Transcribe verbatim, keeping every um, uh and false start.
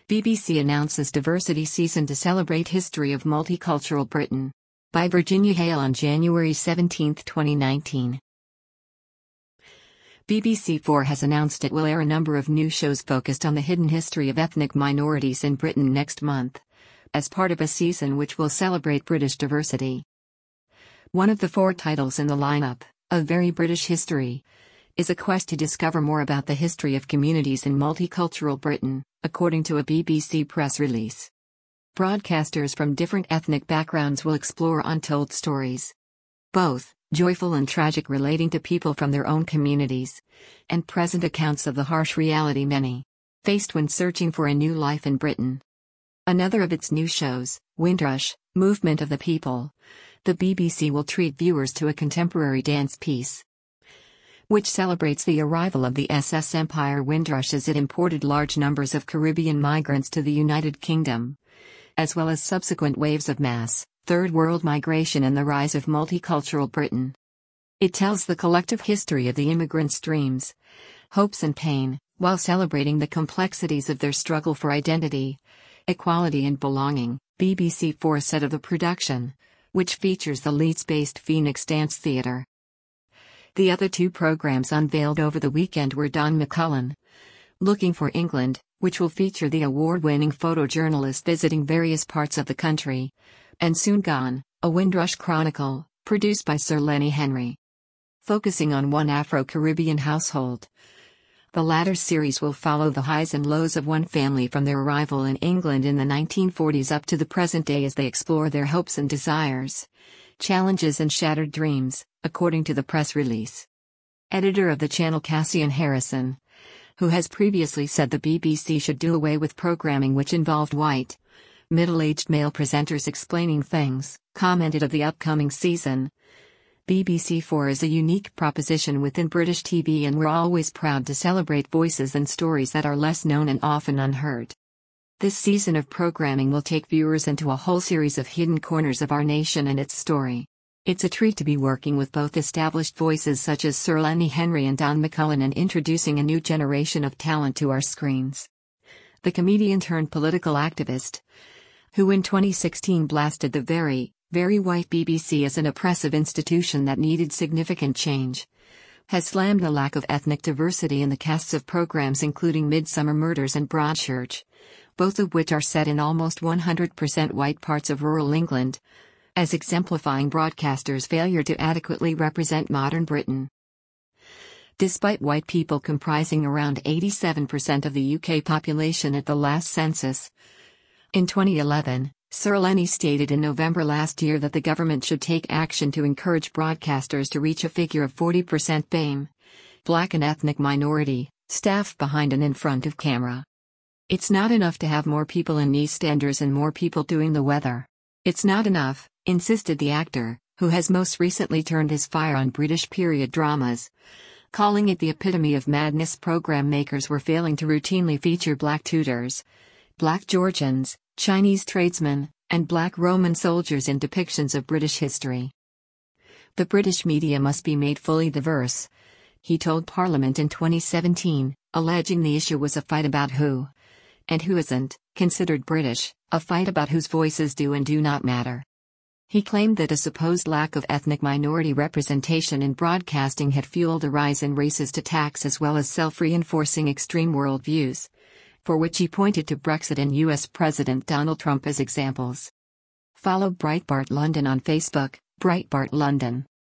B B C announces diversity season to celebrate history of multicultural Britain. By Virginia Hale on January seventeenth, twenty nineteen. B B C Four has announced it will air a number of new shows focused on the hidden history of ethnic minorities in Britain next month, as part of a season which will celebrate British diversity. One of the four titles in the lineup, A Very British History, is a quest to discover more about the history of communities in multicultural Britain, according to a B B C press release. Broadcasters from different ethnic backgrounds will explore untold stories, both joyful and tragic, relating to people from their own communities, and present accounts of the harsh reality many faced when searching for a new life in Britain. Another of its new shows, Windrush, Movement of the People, the B B C will treat viewers to a contemporary dance piece, which celebrates the arrival of the S S Empire Windrush as it imported large numbers of Caribbean migrants to the United Kingdom, as well as subsequent waves of mass, Third World migration and the rise of multicultural Britain. It tells the collective history of the immigrants' dreams, hopes and pain, while celebrating the complexities of their struggle for identity, equality and belonging, B B C Four said of the production, which features the Leeds-based Phoenix Dance Theatre. The other two programs unveiled over the weekend were Don McCullin, Looking for England, which will feature the award-winning photojournalist visiting various parts of the country, and Soon Gone, a Windrush chronicle, produced by Sir Lenny Henry, focusing on one Afro-Caribbean household. The latter series will follow the highs and lows of one family from their arrival in England in the nineteen forties up to the present day as they explore their hopes and desires, challenges and shattered dreams, according to the press release. Editor of the channel Cassian Harrison, who has previously said the B B C should do away with programming which involved white, middle-aged male presenters explaining things, commented of the upcoming season. B B C Four is a unique proposition within British T V, and we're always proud to celebrate voices and stories that are less known and often unheard. This season of programming will take viewers into a whole series of hidden corners of our nation and its story. It's a treat to be working with both established voices such as Sir Lenny Henry and Don McCullin and introducing a new generation of talent to our screens. The comedian turned political activist, who in twenty sixteen blasted the very, very white B B C as an oppressive institution that needed significant change, has slammed the lack of ethnic diversity in the casts of programs including Midsummer Murders and Broadchurch, both of which are set in almost one hundred percent white parts of rural England, as exemplifying broadcasters' failure to adequately represent modern Britain. Despite white people comprising around eighty-seven percent of the U K population at the last census, in twenty eleven, Sir Lenny stated in November last year that the government should take action to encourage broadcasters to reach a figure of forty percent B A M E, black and ethnic minority, staff behind and in front of camera. It's not enough to have more people in EastEnders and more people doing the weather. It's not enough, insisted the actor, who has most recently turned his fire on British period dramas, calling it the epitome of madness. Program makers were failing to routinely feature black Tudors, black Georgians, Chinese tradesmen, and black Roman soldiers in depictions of British history. The British media must be made fully diverse, he told Parliament in twenty seventeen, alleging the issue was a fight about who, and who isn't, considered British, a fight about whose voices do and do not matter. He claimed that a supposed lack of ethnic minority representation in broadcasting had fueled a rise in racist attacks as well as self-reinforcing extreme worldviews, for which he pointed to Brexit and U S President Donald Trump as examples. Follow Breitbart London on Facebook, Breitbart London.